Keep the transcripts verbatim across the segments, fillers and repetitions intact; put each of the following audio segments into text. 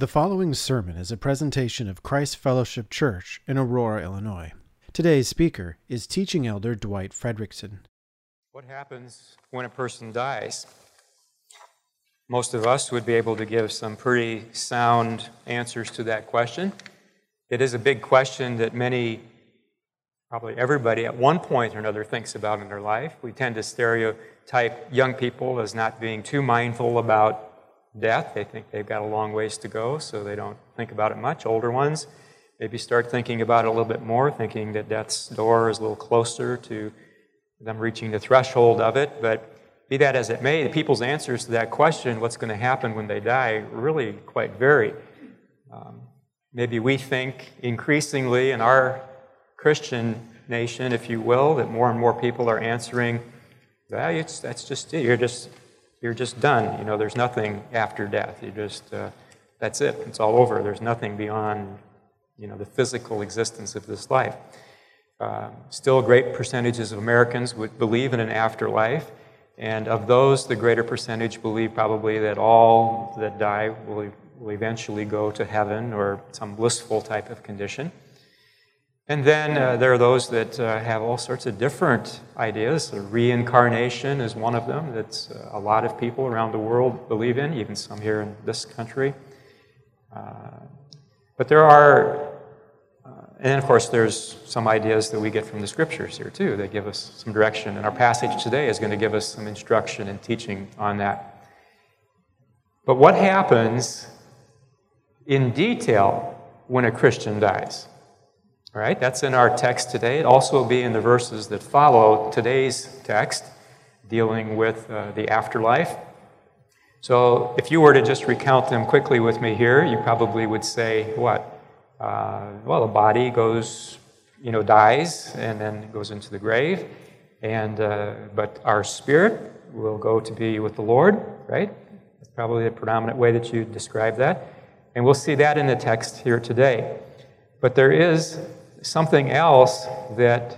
The following sermon is a presentation of Christ Fellowship Church in Aurora, Illinois. Today's speaker is Teaching Elder Dwight Fredrickson. What happens when a person dies? Most of us would be able to give some pretty sound answers to that question. It is a big question that many, probably everybody at one point or another thinks about in their life. We tend to stereotype young people as not being too mindful about death. They think they've got a long ways to go, so they don't think about it much. Older ones maybe start thinking about it a little bit more, thinking that death's door is a little closer to them reaching the threshold of it. But be that as it may, people's answers to that question, what's going to happen when they die, really quite vary. Um, maybe we think increasingly in our Christian nation, if you will, that more and more people are answering, ah, it's, that's just it. You're just You're just done. You know, there's nothing after death. You just, uh, that's it. It's all over. There's nothing beyond, you know, the physical existence of this life. Uh, still, great percentages of Americans would believe in an afterlife, and of those, the greater percentage believe probably that all that die will, will eventually go to heaven or some blissful type of condition. And then uh, there are those that uh, have all sorts of different ideas. Reincarnation is one of them that uh, a lot of people around the world believe in, even some here in this country. Uh, but there are, uh, and of course there's some ideas that we get from the scriptures here too. They give us some direction, and our passage today is going to give us some instruction and teaching on that. But what happens in detail when a Christian dies? All right, that's in our text today. It also will be in the verses that follow today's text, dealing with uh, the afterlife. So if you were to just recount them quickly with me here, you probably would say, what? Uh, well, the body goes, you know, dies and then goes into the grave, and uh, but our spirit will go to be with the Lord, right? That's probably the predominant way that you describe that. And we'll see that in the text here today. But there is something else that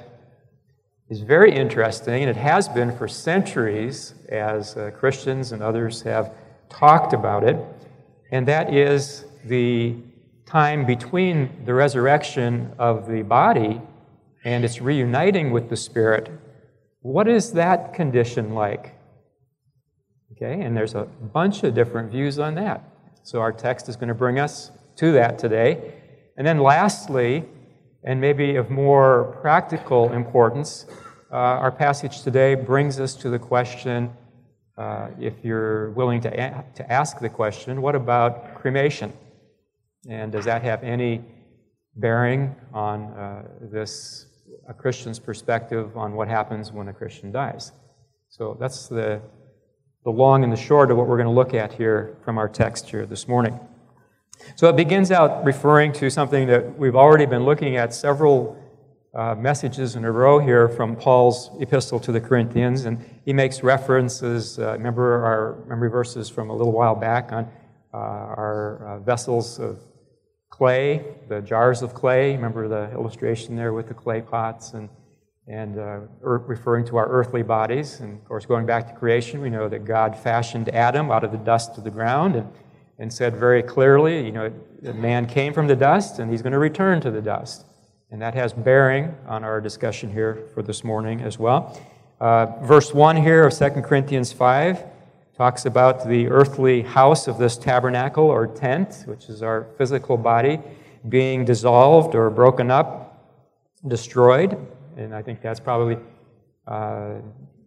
is very interesting, and it has been for centuries as uh, Christians and others have talked about it, and that is the time between the resurrection of the body and its reuniting with the spirit. What is that condition like? Okay, and there's a bunch of different views on that. So our text is going to bring us to that today. And then lastly, and maybe of more practical importance, uh, our passage today brings us to the question, uh, if you're willing to, a- to ask the question, what about cremation? And does that have any bearing on uh, this, a Christian's perspective on what happens when a Christian dies? So that's the, the long and the short of what we're going to look at here from our text here this morning. So it begins out referring to something that we've already been looking at several uh, messages in a row here from Paul's epistle to the Corinthians, and he makes references, uh, remember our memory verses from a little while back on uh, our uh, vessels of clay, the jars of clay. Remember the illustration there with the clay pots, and, and uh, referring to our earthly bodies. And of course, going back to creation, we know that God fashioned Adam out of the dust of the ground, and and said very clearly, you know, that man came from the dust and he's going to return to the dust. And that has bearing on our discussion here for this morning as well. Uh, verse one here of Second Corinthians five talks about the earthly house of this tabernacle or tent, which is our physical body, being dissolved or broken up, destroyed. And I think that's probably uh,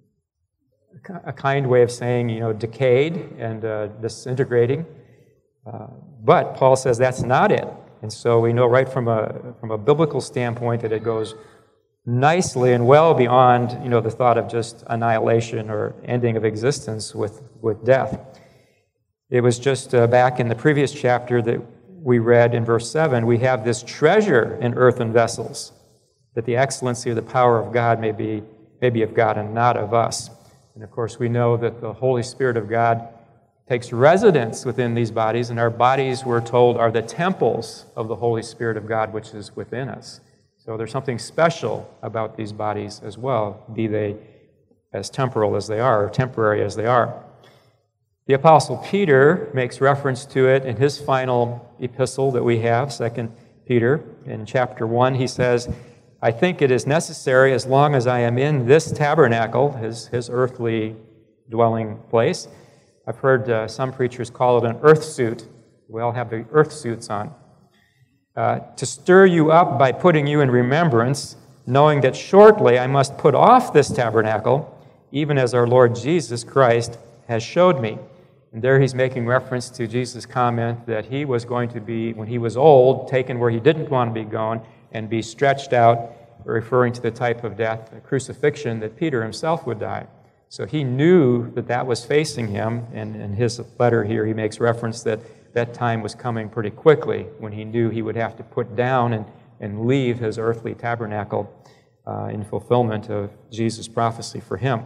a kind way of saying, you know, decayed and uh, disintegrating. Uh, but Paul says that's not it. And so we know right from a from a biblical standpoint that it goes nicely and well beyond, you know, the thought of just annihilation or ending of existence with, with death. It was just uh, back in the previous chapter that we read in verse seven, we have this treasure in earthen vessels, that the excellency of the power of God may be, may be of God and not of us. And of course we know that the Holy Spirit of God takes residence within these bodies, and our bodies, we're told, are the temples of the Holy Spirit of God, which is within us. So there's something special about these bodies as well, be they as temporal as they are, or temporary as they are. The Apostle Peter makes reference to it in his final epistle that we have, Second Peter. In chapter one, he says, I think it is necessary, as long as I am in this tabernacle, his, his earthly dwelling place. I've heard uh, some preachers call it an earth suit. We all have the earth suits on. Uh, to stir you up by putting you in remembrance, knowing that shortly I must put off this tabernacle, even as our Lord Jesus Christ has showed me. And there he's making reference to Jesus' comment that he was going to be, when he was old, taken where he didn't want to be going and be stretched out, referring to the type of death, the crucifixion, that Peter himself would die. So he knew that that was facing him, and in his letter here he makes reference that that time was coming pretty quickly when he knew he would have to put down and, and leave his earthly tabernacle uh, in fulfillment of Jesus' prophecy for him.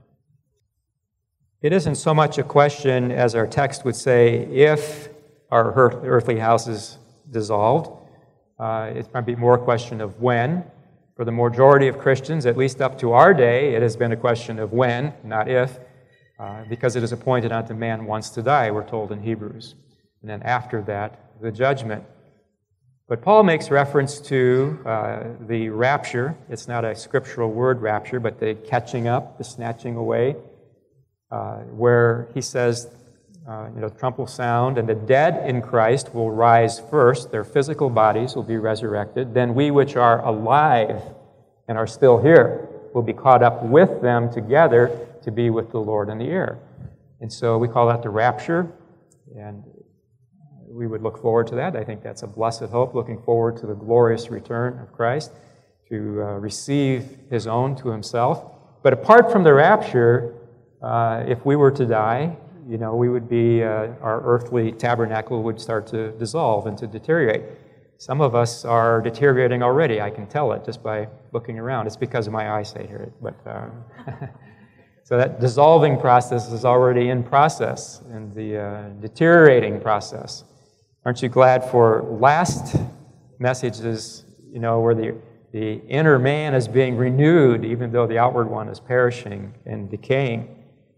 It isn't so much a question, as our text would say, if our earthly house is dissolved. Uh, it's probably more a question of when. For the majority of Christians, at least up to our day, it has been a question of when, not if, uh, because it is appointed unto man once to die, we're told in Hebrews. And then after that, the judgment. But Paul makes reference to uh, the rapture. It's not a scriptural word, rapture, but the catching up, the snatching away, uh, where he says, uh, you know, the trump will sound, and the dead in Christ will rise first. Their physical bodies will be resurrected. Then we which are alive and are still here will be caught up with them together to be with the Lord in the air. And so we call that the rapture, and we would look forward to that. I think that's a blessed hope, looking forward to the glorious return of Christ, to uh, receive his own to himself. But apart from the rapture, uh, if we were to die, you know, we would be, uh, our earthly tabernacle would start to dissolve and to deteriorate. Some of us are deteriorating already. I can tell it just by looking around. It's because of my eyesight here. But um, so that dissolving process is already in process, and the uh, deteriorating process. Aren't you glad for last messages, you know, where the, the inner man is being renewed, even though the outward one is perishing and decaying?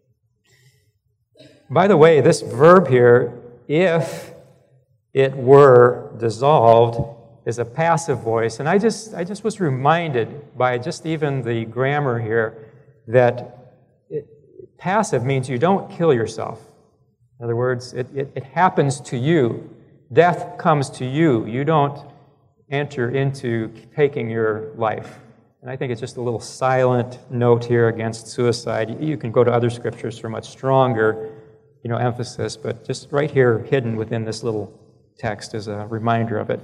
By the way, this verb here, if it were dissolved, is a passive voice. And I just I just was reminded by just even the grammar here that it, passive means you don't kill yourself. In other words, it, it, it happens to you. Death comes to you. You don't enter into taking your life. And I think it's just a little silent note here against suicide. You can go to other scriptures for much stronger, you know, emphasis, but just right here, hidden within this little text, is a reminder of it.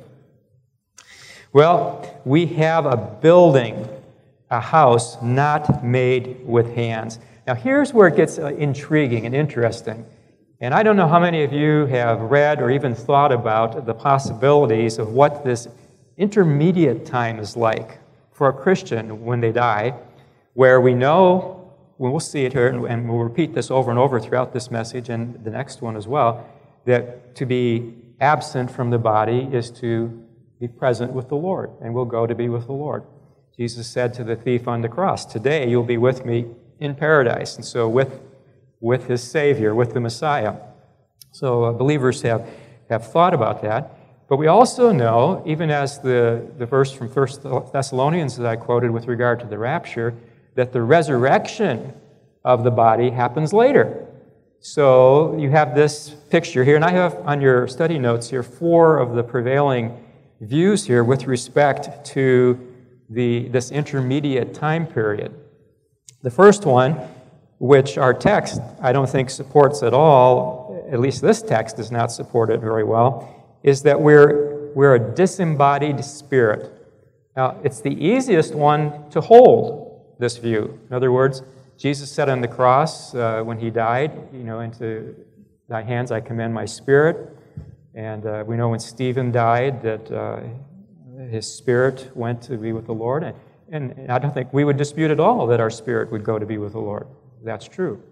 Well, we have a building, a house not made with hands. Now, here's where it gets uh, intriguing and interesting. And I don't know how many of you have read or even thought about the possibilities of what this intermediate time is like for a Christian when they die, where we know, we'll see it here, and we'll repeat this over and over throughout this message and the next one as well, that to be absent from the body is to be present with the Lord, and we'll go to be with the Lord. Jesus said to the thief on the cross, today you'll be with me in paradise. And so with, with his Savior, with the Messiah. So uh, believers have, have thought about that. But we also know, even as the, the verse from First Thessalonians that I quoted with regard to the rapture, that the resurrection of the body happens later. So you have this picture here, and I have on your study notes here four of the prevailing views here with respect to the this intermediate time period. The first one, which our text I don't think supports at all, at least this text does not support it very well, is that we're we're a disembodied spirit. Now, it's the easiest one to hold, this view. In other words, Jesus said on the cross uh, when he died, you know, into thy hands I commend my spirit. And uh, we know when Stephen died that uh, his spirit went to be with the Lord. And, and I don't think we would dispute at all that our spirit would go to be with the Lord. That's true.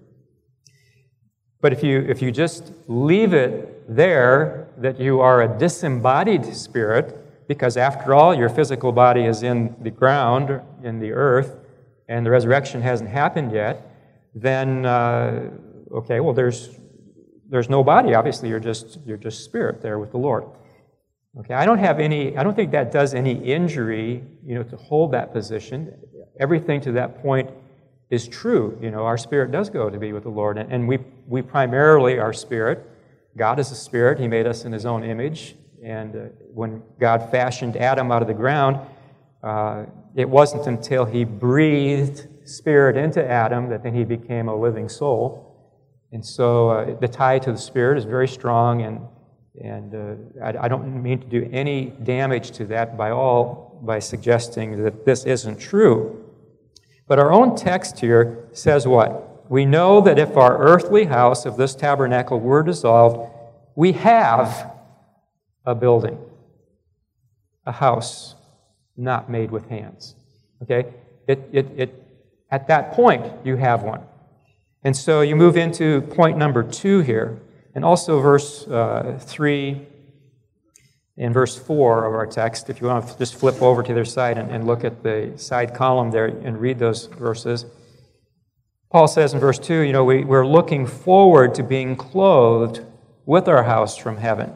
But if you if you just leave it there, that you are a disembodied spirit, because after all, your physical body is in the ground, in the earth, and the resurrection hasn't happened yet, then, uh, okay, well, there's there's no body. Obviously, you're just you're just spirit there with the Lord. Okay, I don't have any. I don't think that does any injury, you know, to hold that position. Everything to that point is true. You know, our spirit does go to be with the Lord, and, and we we primarily are spirit. God is a spirit. He made us in His own image, and uh, when God fashioned Adam out of the ground, uh, it wasn't until He breathed spirit into Adam that then he became a living soul. And so uh, the tie to the spirit is very strong, and and uh, I, I don't mean to do any damage to that by all by suggesting that this isn't true. But our own text here says what? We know that if our earthly house of this tabernacle were dissolved, we have a building, a house not made with hands. Okay? It, it, it, at that point, you have one. And so you move into point number two here, and also verse uh, three and verse four of our text. If you want to just flip over to their side and, and look at the side column there and read those verses. Paul says in verse two, you know, we, we're looking forward to being clothed with our house from heaven.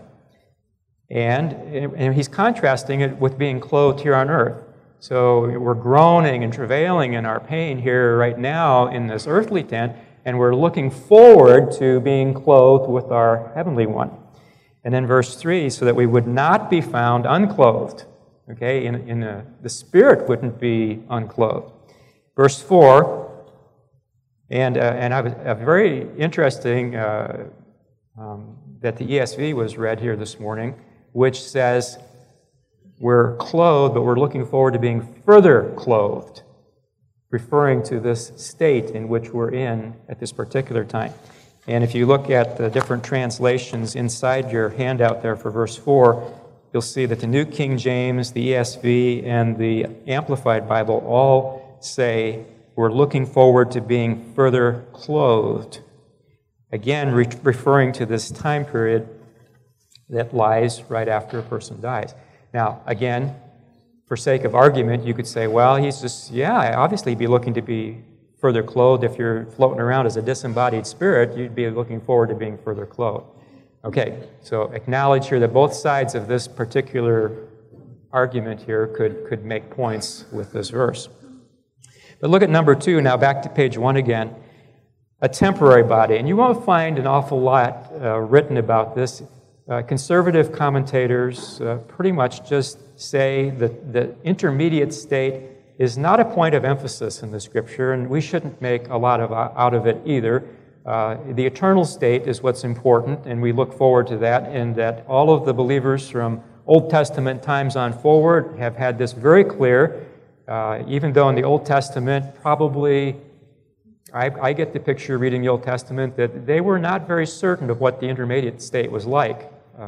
And, and he's contrasting it with being clothed here on earth. So we're groaning and travailing in our pain here right now in this earthly tent, and we're looking forward to being clothed with our heavenly one. And then verse three, so that we would not be found unclothed. Okay, in, in a, the spirit wouldn't be unclothed. Verse four, and uh, and I was uh, very interesting uh, um, that the E S V was read here this morning, which says we're clothed, but we're looking forward to being further clothed, referring to this state in which we're in at this particular time. And if you look at the different translations inside your handout there for verse four, you'll see that the New King James, the E S V, and the Amplified Bible all say we're looking forward to being further clothed. Again, re- referring to this time period that lies right after a person dies. Now, again, for sake of argument, you could say, well, he's just, yeah, obviously he'd be looking to be further clothed. If you're floating around as a disembodied spirit, you'd be looking forward to being further clothed. Okay, so acknowledge here that both sides of this particular argument here could, could make points with this verse. But look at number two, now back to page one again. A temporary body. And you won't find an awful lot uh, written about this. Uh, conservative commentators uh, pretty much just say that the intermediate state is not a point of emphasis in the Scripture, and we shouldn't make a lot of out of it either. Uh, the eternal state is what's important, and we look forward to that, and that all of the believers from Old Testament times on forward have had this very clear, uh, even though in the Old Testament probably, I, I get the picture reading the Old Testament that they were not very certain of what the intermediate state was like. Uh,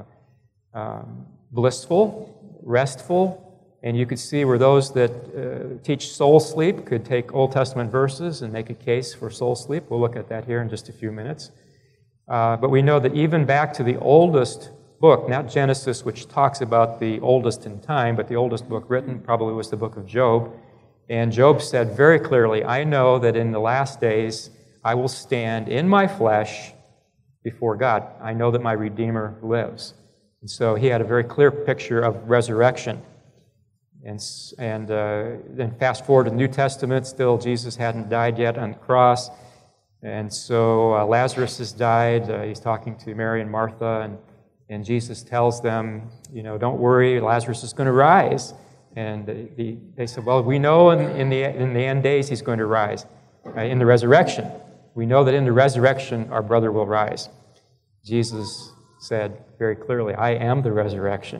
um, blissful, restful, and you could see where those that uh, teach soul sleep could take Old Testament verses and make a case for soul sleep. We'll look at that here in just a few minutes. Uh, but we know that even back to the oldest book, not Genesis, which talks about the oldest in time, but the oldest book written probably was the book of Job. And Job said very clearly, I know that in the last days I will stand in my flesh before God. I know that my Redeemer lives. And so he had a very clear picture of resurrection. And, and uh, then fast forward to the New Testament, still Jesus hadn't died yet on the cross. And so uh, Lazarus has died. Uh, he's talking to Mary and Martha, and, and Jesus tells them, you know, don't worry, Lazarus is going to rise. And the, they said, well, we know in, in, the, in the end days he's going to rise, uh, in the resurrection. We know that in the resurrection our brother will rise. Jesus said very clearly, I am the resurrection.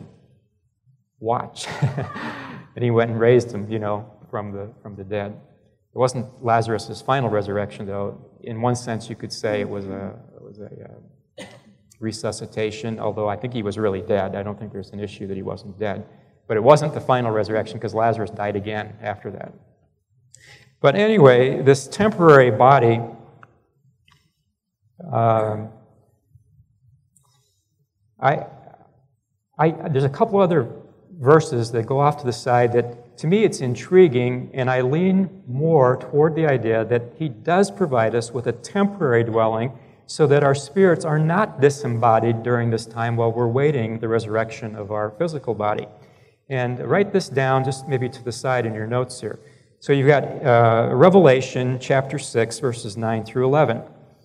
Watch. And he went and raised him, you know, from the from the dead. It wasn't Lazarus' final resurrection, though. In one sense, you could say it was a it was a uh, resuscitation, although I think he was really dead. I don't think there's an issue that he wasn't dead. But it wasn't the final resurrection because Lazarus died again after that. But anyway, this temporary body, um, I, I, there's a couple other verses that go off to the side that, to me, it's intriguing, and I lean more toward the idea that he does provide us with a temporary dwelling so that our spirits are not disembodied during this time while we're waiting the resurrection of our physical body. And write this down just maybe to the side in your notes here. So you've got uh, Revelation chapter six, verses nine through eleven.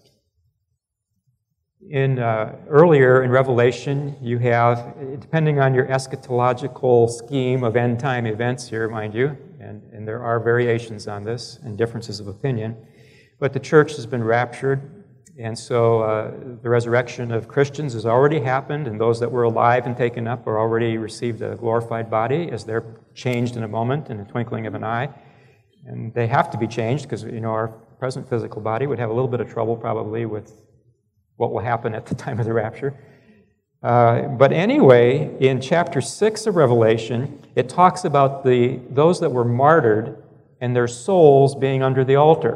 In uh, earlier in Revelation, you have, depending on your eschatological scheme of end-time events here, mind you, and, and there are variations on this and differences of opinion, but the church has been raptured, and so uh, the resurrection of Christians has already happened, and those that were alive and taken up are already received a glorified body as they're changed in a moment, in the twinkling of an eye. And they have to be changed because, you know, our present physical body would have a little bit of trouble probably with what will happen at the time of the rapture. Uh, but anyway, in chapter six of Revelation, it talks about the those that were martyred and their souls being under the altar.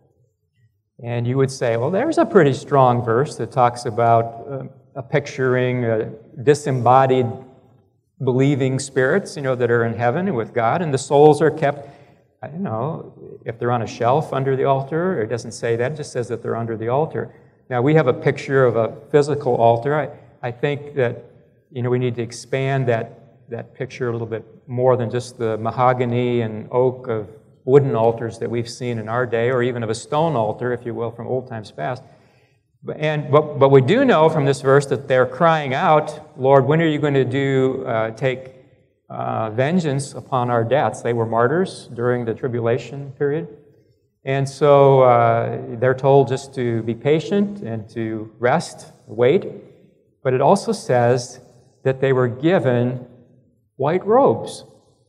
And you would say, well, there's a pretty strong verse that talks about uh, a picturing uh, disembodied believing spirits, you know, that are in heaven with God, and the souls are kept, I don't know, if they're on a shelf under the altar. It doesn't say that, it just says that they're under the altar. Now, we have a picture of a physical altar. I, I think that, you know, we need to expand that, that picture a little bit more than just the mahogany and oak of wooden altars that we've seen in our day, or even of a stone altar, if you will, from old times past. But, and, but, but we do know from this verse that they're crying out, Lord, when are you going to do uh, take uh, vengeance upon our debts? They were martyrs during the tribulation period. And so uh, they're told just to be patient and to rest, wait. But it also says that they were given white robes.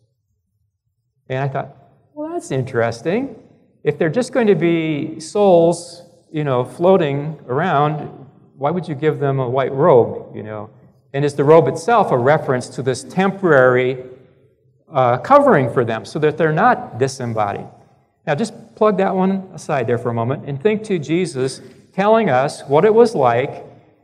And I thought, well, that's interesting. If they're just going to be souls, you know, floating around, why would you give them a white robe, you know? And is the robe itself a reference to this temporary uh, covering for them so that they're not disembodied? Now, just plug that one aside there for a moment and think to Jesus telling us what it was like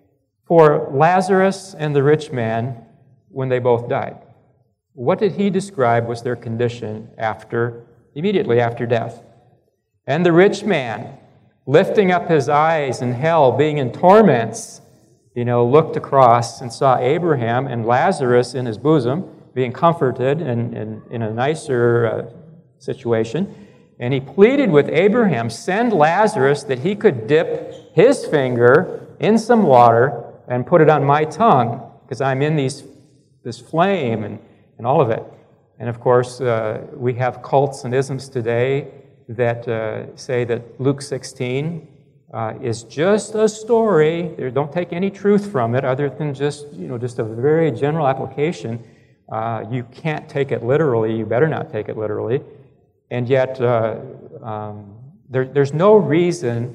for Lazarus and the rich man when they both died. What did he describe was their condition after, immediately after death? And the rich man, lifting up his eyes in hell, being in torments, you know, looked across and saw Abraham and Lazarus in his bosom, being comforted and, and in a nicer uh, situation. And he pleaded with Abraham, send Lazarus that he could dip his finger in some water and put it on my tongue, because I'm in these this flame and, and all of it. And of course, uh, we have cults and isms today that uh, say that Luke sixteen uh, is just a story. They don't take any truth from it other than just, you know, just a very general application. Uh, you can't take it literally. You better not take it literally. And yet, uh, um, there, there's no reason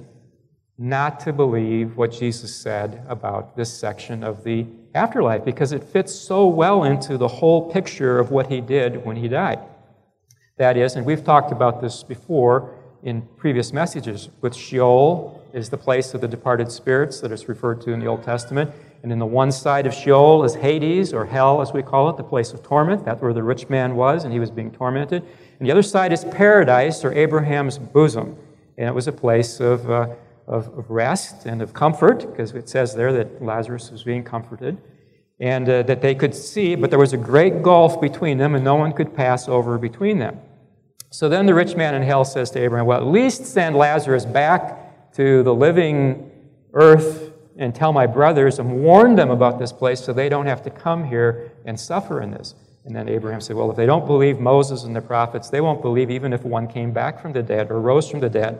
not to believe what Jesus said about this section of the afterlife, because it fits so well into the whole picture of what he did when he died. That is, and we've talked about this before in previous messages, with Sheol is the place of the departed spirits that is referred to in the Old Testament. And in the one side of Sheol is Hades, or hell as we call it, the place of torment. That's where the rich man was, and he was being tormented. And the other side is paradise, or Abraham's bosom. And it was a place of, uh, of, of rest and of comfort, because it says there that Lazarus was being comforted, and uh, that they could see, but there was a great gulf between them, and no one could pass over between them. So then the rich man in hell says to Abraham, well, at least send Lazarus back to the living earth and tell my brothers and warn them about this place so they don't have to come here and suffer in this. And then Abraham said, well, if they don't believe Moses and the prophets, they won't believe even if one came back from the dead or rose from the dead.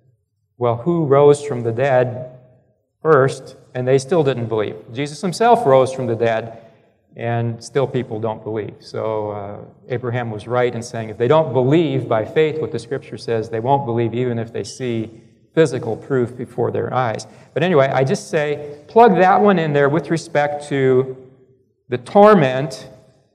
Well, who rose from the dead first? And they still didn't believe. Jesus himself rose from the dead, and still people don't believe. So uh, Abraham was right in saying if they don't believe by faith what the Scripture says, they won't believe even if they see physical proof before their eyes. But anyway, I just say, plug that one in there with respect to the torment,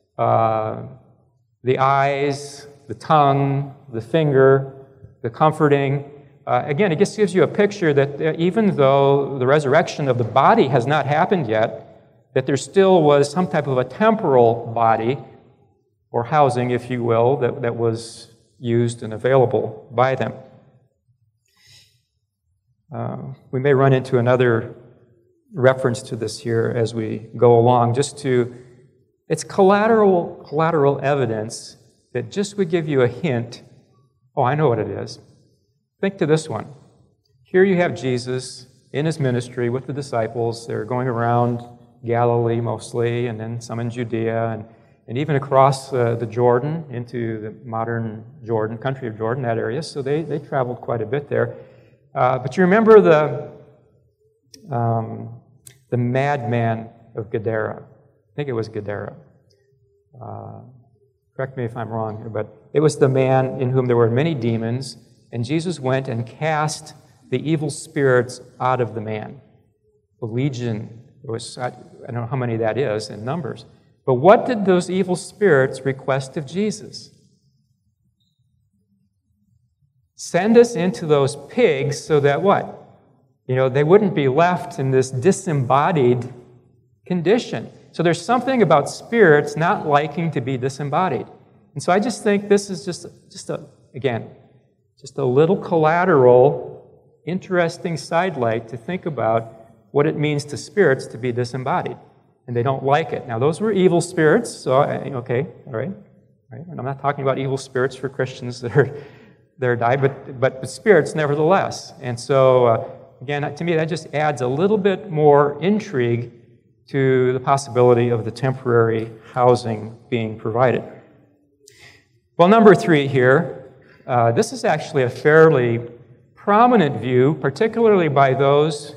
uh, the eyes, the tongue, the finger, the comforting. Uh, again, it just gives you a picture that uh, even though the resurrection of the body has not happened yet, that there still was some type of a temporal body, or housing, if you will, that, that was used and available by them. Uh, we may run into another reference to this here as we go along, just to, it's collateral, collateral evidence that just would give you a hint. Oh, I know what it is. Think to this one. Here you have Jesus in his ministry with the disciples. They're going around Galilee mostly, and then some in Judea, and, and even across uh, the Jordan into the modern Jordan, country of Jordan, that area. So they, they traveled quite a bit there. Uh, but you remember the, um, the madman of Gadara. I think it was Gadara. Uh, correct me if I'm wrong here, but it was the man in whom there were many demons, and Jesus went and cast the evil spirits out of the man. The legion, it was, I don't know how many that is in numbers. But what did those evil spirits request of Jesus? Send us into those pigs so that what? You know, they wouldn't be left in this disembodied condition. So there's something about spirits not liking to be disembodied. And so I just think this is just, just a, again, just a little collateral, interesting sidelight to think about what it means to spirits to be disembodied. And they don't like it. Now, those were evil spirits, so, okay, all right. All right? And I'm not talking about evil spirits for Christians that are, that are died, but, but, but spirits nevertheless. And so, uh, again, to me, that just adds a little bit more intrigue to the possibility of the temporary housing being provided. Well, number three here, uh, this is actually a fairly prominent view, particularly by those,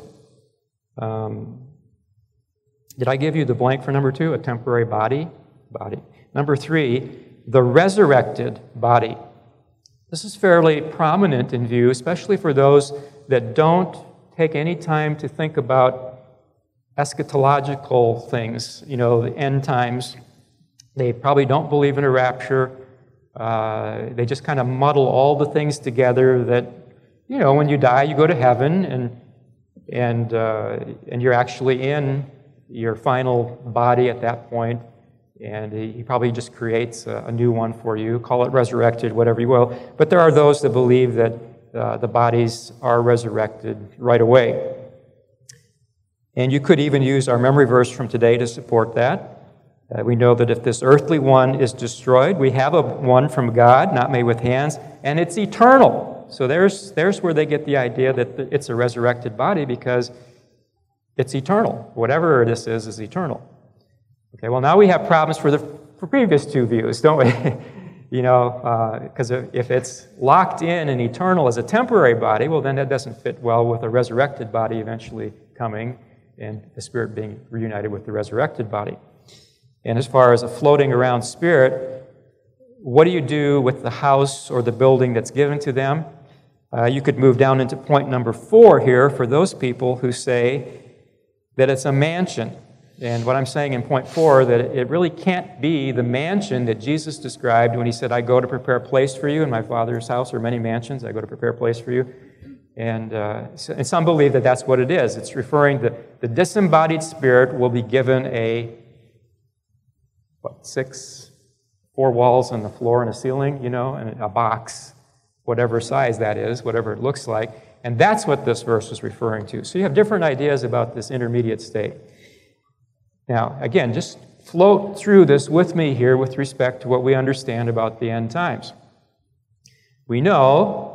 um, did I give you the blank for number two? A temporary body? Body. Number three, the resurrected body. This is fairly prominent in view, especially for those that don't take any time to think about eschatological things, you know, the end times. They probably don't believe in a rapture. Uh, they just kind of muddle all the things together that, you know, when you die, you go to heaven, and and uh, and you're actually in your final body at that point, and he, he probably just creates a, a new one for you. Call it resurrected, whatever you will. But there are those that believe that uh, the bodies are resurrected right away. And you could even use our memory verse from today to support that. Uh, we know that if this earthly one is destroyed, we have a one from God, not made with hands, and it's eternal. So there's there's where they get the idea that it's a resurrected body, because it's eternal. Whatever this is, is eternal. Okay, well, now we have problems for the for previous two views, don't we? You know, because uh, if it's locked in and eternal as a temporary body, well, then that doesn't fit well with a resurrected body eventually coming and the spirit being reunited with the resurrected body. And as far as a floating around spirit, what do you do with the house or the building that's given to them? Uh, you could move down into point number four here for those people who say that it's a mansion. And what I'm saying in point four, that it really can't be the mansion that Jesus described when he said, I go to prepare a place for you. In my Father's house are many mansions. I go to prepare a place for you. And, uh, and some believe that that's what it is. It's referring to the disembodied spirit will be given a, what, six, four walls on the floor and a ceiling, you know, and a box, whatever size that is, whatever it looks like. And that's what this verse is referring to. So you have different ideas about this intermediate state. Now, again, just float through this with me here with respect to what we understand about the end times. We know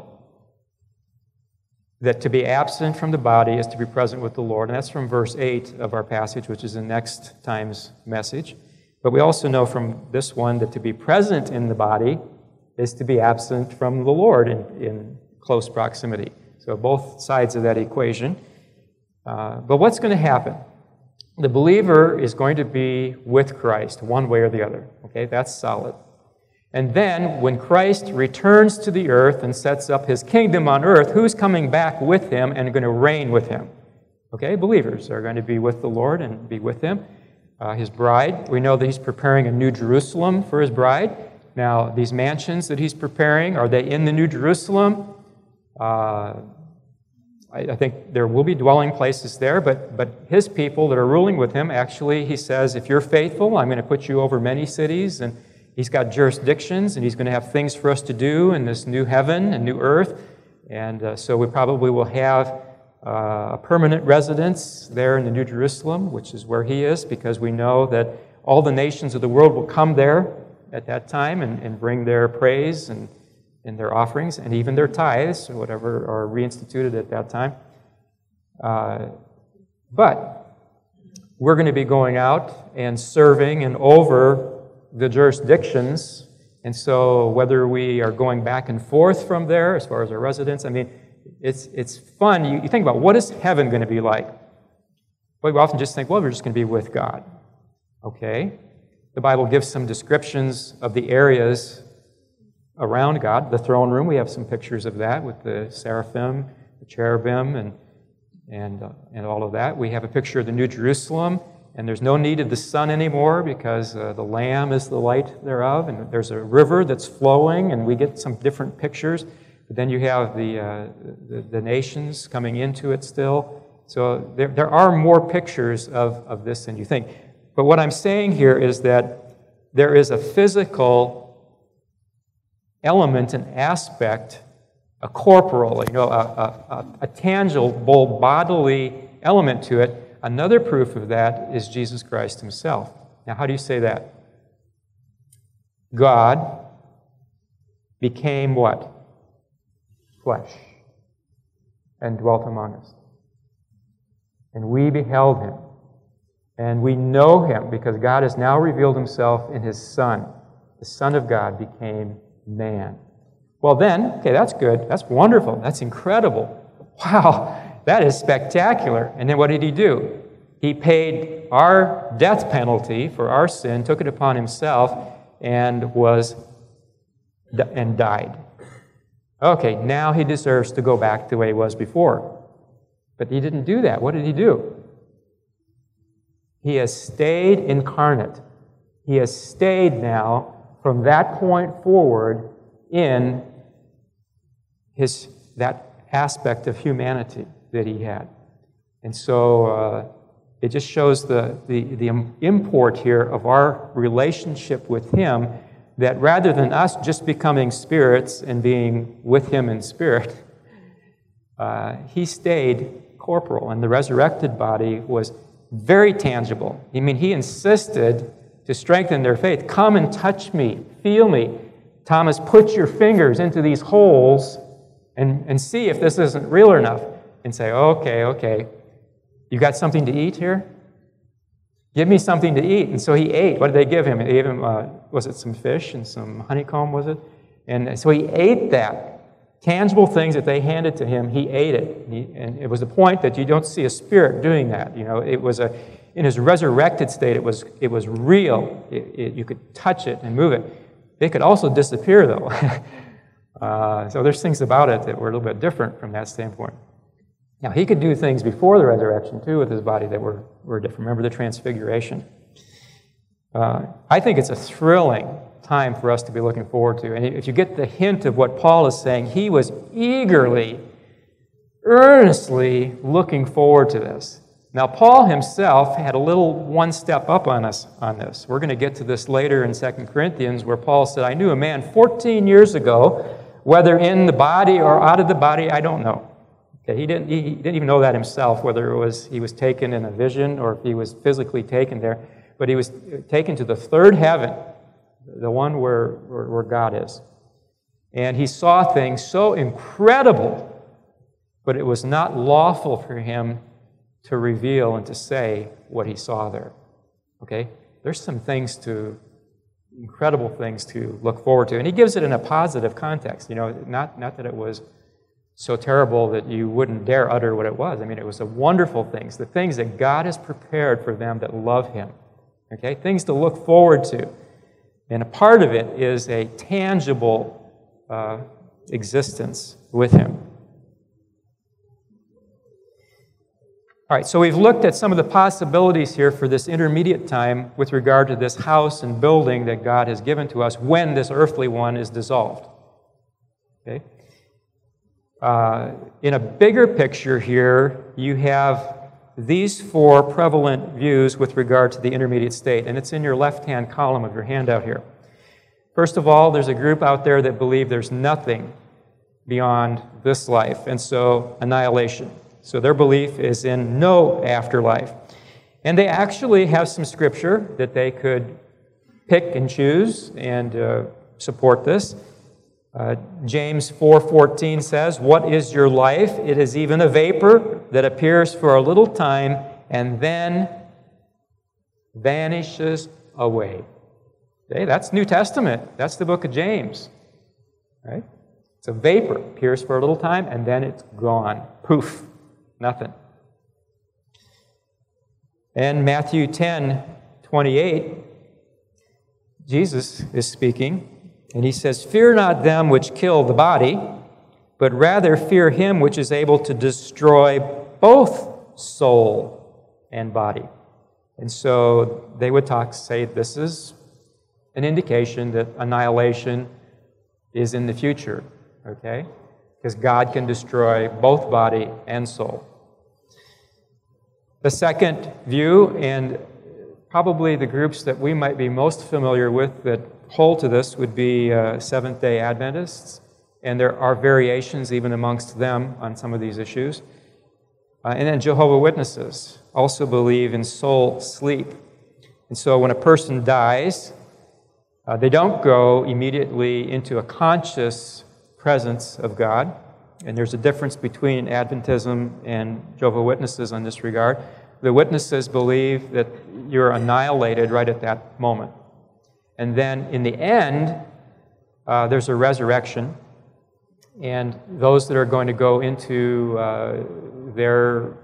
that to be absent from the body is to be present with the Lord, and that's from verse eight of our passage, which is the next time's message. But we also know from this one that to be present in the body is to be absent from the Lord in, in close proximity. So both sides of that equation. Uh, but what's going to happen? The believer is going to be with Christ one way or the other. Okay, that's solid. And then when Christ returns to the earth and sets up his kingdom on earth, who's coming back with him and going to reign with him? Okay, believers are going to be with the Lord and be with him. Uh, his bride, we know that he's preparing a new Jerusalem for his bride. Now, these mansions that he's preparing, are they in the New Jerusalem? Uh, I, I think there will be dwelling places there, but, but his people that are ruling with him, actually, he says, if you're faithful, I'm going to put you over many cities, and he's got jurisdictions, and he's going to have things for us to do in this new heaven and new earth. And uh, so we probably will have uh, a permanent residence there in the New Jerusalem, which is where he is, because we know that all the nations of the world will come there at that time and, and bring their praise and, and their offerings and even their tithes or whatever are reinstituted at that time. Uh, but we're going to be going out and serving and over the jurisdictions. And so whether we are going back and forth from there as far as our residence, I mean, it's it's fun. You, you think about, what is heaven going to be like? Well, we often just think, well, we're just going to be with God. Okay. The Bible gives some descriptions of the areas around God. The throne room, we have some pictures of that with the seraphim, the cherubim, and and uh, and all of that. We have a picture of the New Jerusalem, and there's no need of the sun anymore because uh, the Lamb is the light thereof, and there's a river that's flowing, and we get some different pictures. But then you have the uh, the, the nations coming into it still. So there there are more pictures of, of this than you think. But what I'm saying here is that there is a physical element and aspect, a corporal, you know, a, a, a tangible bodily element to it. Another proof of that is Jesus Christ himself. Now, how do you say that? God became what? Flesh, and dwelt among us. And we beheld him. And we know him because God has now revealed himself in his Son. The Son of God became man. Well then, okay, that's good. That's wonderful. That's incredible. Wow, that is spectacular. And then what did he do? He paid our death penalty for our sin, took it upon himself, and was and died. Okay, now he deserves to go back the way he was before. But he didn't do that. What did he do? He has stayed incarnate. He has stayed now from that point forward in his that aspect of humanity that he had. And so uh, it just shows the, the, the import here of our relationship with him, that rather than us just becoming spirits and being with him in spirit, uh, he stayed corporal, and the resurrected body was very tangible. I mean, he insisted to strengthen their faith. Come and touch me, feel me. Thomas, put your fingers into these holes and, and see if this isn't real enough. And say, okay, okay, you got something to eat here? Give me something to eat. And so he ate. What did they give him? They gave him, uh, was it some fish and some honeycomb, was it? And so he ate that. Tangible things that they handed to him, he ate it. He, and it was the point that you don't see a spirit doing that. You know, it was a, in his resurrected state, it was it was real. It, it, you could touch it and move it. It could also disappear, though. uh, so there's things about it that were a little bit different from that standpoint. Now, he could do things before the resurrection, too, with his body that were, were different. Remember the transfiguration. Uh, I think it's a thrilling time for us to be looking forward to. And if you get the hint of what Paul is saying, he was eagerly, earnestly looking forward to this. Now, Paul himself had a little one step up on us on this. We're going to get to this later in Second Corinthians, where Paul said, I knew a man fourteen years ago, whether in the body or out of the body, I don't know. Okay, he didn't, he didn't even know that himself, whether it was he was taken in a vision or if he was physically taken there. But he was taken to the third heaven, the one where, where, where God is. And he saw things so incredible, but it was not lawful for him to reveal and to say what he saw there. Okay? There's some things to, incredible things to look forward to. And he gives it in a positive context. You know, not, not that it was so terrible that you wouldn't dare utter what it was. I mean, it was the wonderful things, the things that God has prepared for them that love him. Okay? Things to look forward to. And a part of it is a tangible uh, existence with him. All right, so we've looked at some of the possibilities here for this intermediate time with regard to this house and building that God has given to us when this earthly one is dissolved. Okay? Uh, in a bigger picture here, you have these four prevalent views with regard to the intermediate state, and it's in your left-hand column of your handout here. First of all, there's a group out there that believe there's nothing beyond this life, and so annihilation. So their belief is in no afterlife. And they actually have some scripture that they could pick and choose and uh, support this. Uh, James four fourteen says, "What is your life? It is even a vapor that appears for a little time and then vanishes away." Okay, that's New Testament. That's the book of James. Right? It's a vapor, appears for a little time, and then it's gone. Poof, nothing. And Matthew ten twenty-eight, Jesus is speaking. And he says, "Fear not them which kill the body, but rather fear him which is able to destroy both soul and body." And so they would talk, say this is an indication that annihilation is in the future, okay? Because God can destroy both body and soul. The second view, and probably the groups that we might be most familiar with that hold to this, would be uh, Seventh-day Adventists, and there are variations even amongst them on some of these issues. Uh, and then Jehovah's Witnesses also believe in soul sleep. And so when a person dies, uh, they don't go immediately into a conscious presence of God. And there's a difference between Adventism and Jehovah's Witnesses on this regard. The witnesses believe that you're annihilated right at that moment. And then in the end, uh, there's a resurrection. And those that are going to go into uh, their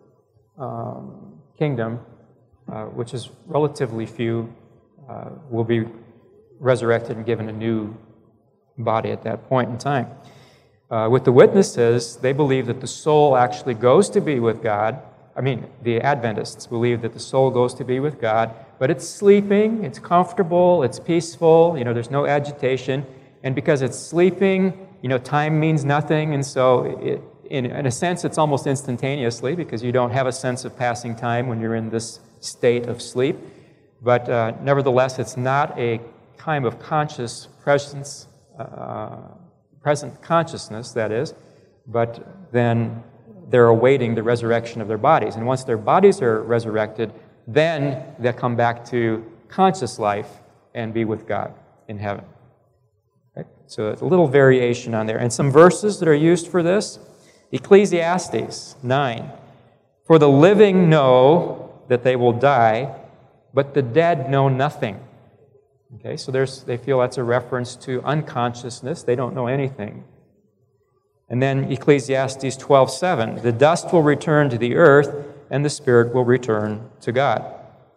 um, kingdom, uh, which is relatively few, uh, will be resurrected and given a new body at that point in time. Uh, with the witnesses, they believe that the soul actually goes to be with God. I mean, the Adventists believe that the soul goes to be with God, but it's sleeping, it's comfortable, it's peaceful, you know, there's no agitation. And because it's sleeping, you know, time means nothing, and so it, in, in a sense, it's almost instantaneously because you don't have a sense of passing time when you're in this state of sleep. But uh, nevertheless, it's not a time of conscious presence, uh, present consciousness, that is, but then they're awaiting the resurrection of their bodies. And once their bodies are resurrected, then they'll come back to conscious life and be with God in heaven. Okay? So it's a little variation on there. And some verses that are used for this, Ecclesiastes nine. "For the living know that they will die, but the dead know nothing." Okay, so there's, they feel that's a reference to unconsciousness. They don't know anything. And then Ecclesiastes twelve seven, "The dust will return to the earth, and the spirit will return to God."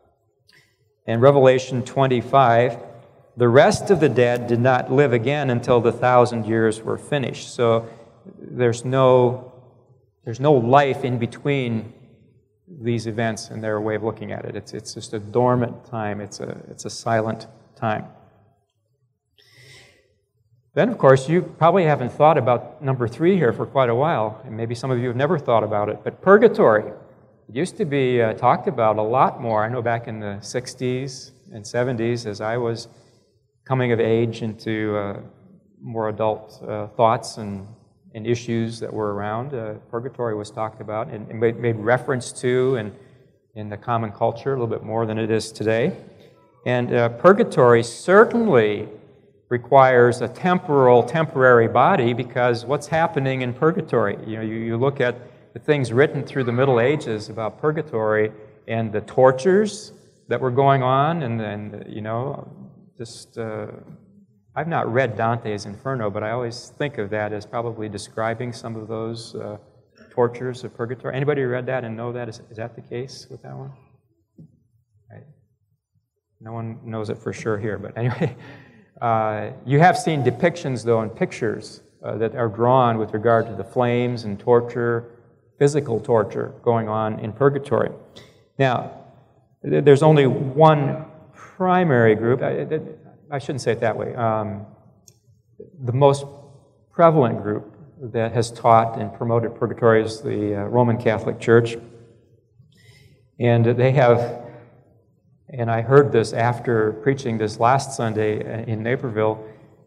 And Revelation twenty-five, "The rest of the dead did not live again until the thousand years were finished." So there's no, there's no life in between these events in their way of looking at it. It's, it's just a dormant time. It's a, it's a silent time. Then, of course, you probably haven't thought about number three here for quite a while, and maybe some of you have never thought about it, but purgatory. It used to be uh, talked about a lot more. I know back in the sixties and seventies, as I was coming of age into uh, more adult uh, thoughts and, and issues that were around, uh, purgatory was talked about and, and made, made reference to in, in the common culture a little bit more than it is today. And uh, purgatory certainly requires a temporal, temporary body, because what's happening in purgatory? You know, you, you look at the things written through the Middle Ages about purgatory and the tortures that were going on, and then, you know, just, uh, I've not read Dante's Inferno, but I always think of that as probably describing some of those uh, tortures of purgatory. Anybody read that and know that? Is, is that the case with that one? Right. No one knows it for sure here, but anyway. Uh, you have seen depictions, though, in pictures uh, that are drawn with regard to the flames and torture, physical torture going on in purgatory. Now, there's only one primary group. I, I shouldn't say it that way. Um, the most prevalent group that has taught and promoted purgatory is the uh, Roman Catholic Church. And they have... And I heard this after preaching this last Sunday in Naperville.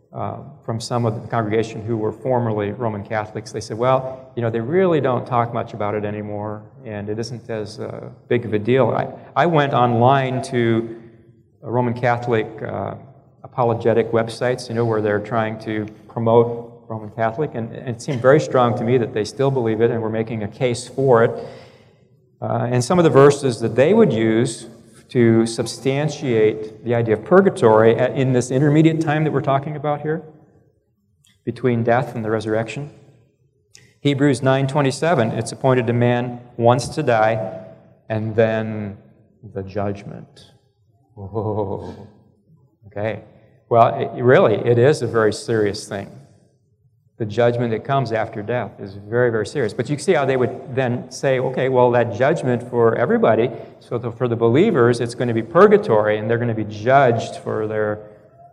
uh, from some of the congregation who were formerly Roman Catholics. They said, well, you know, they really don't talk much about it anymore, and it isn't as uh, big of a deal. I, I went online to Roman Catholic uh, apologetic websites, you know, where they're trying to promote Roman Catholic, and, and it seemed very strong to me that they still believe it and were making a case for it. Uh, and some of the verses that they would use to substantiate the idea of purgatory in this intermediate time that we're talking about here, between death and the resurrection. Hebrews nine twenty-seven, it's appointed a man once to die, and then the judgment. Whoa. Okay. Well, it, really, it is a very serious thing. The judgment that comes after death is very, very serious. But you can see how they would then say, okay, well, that judgment for everybody, so the, for the believers, it's going to be purgatory, and they're going to be judged for their,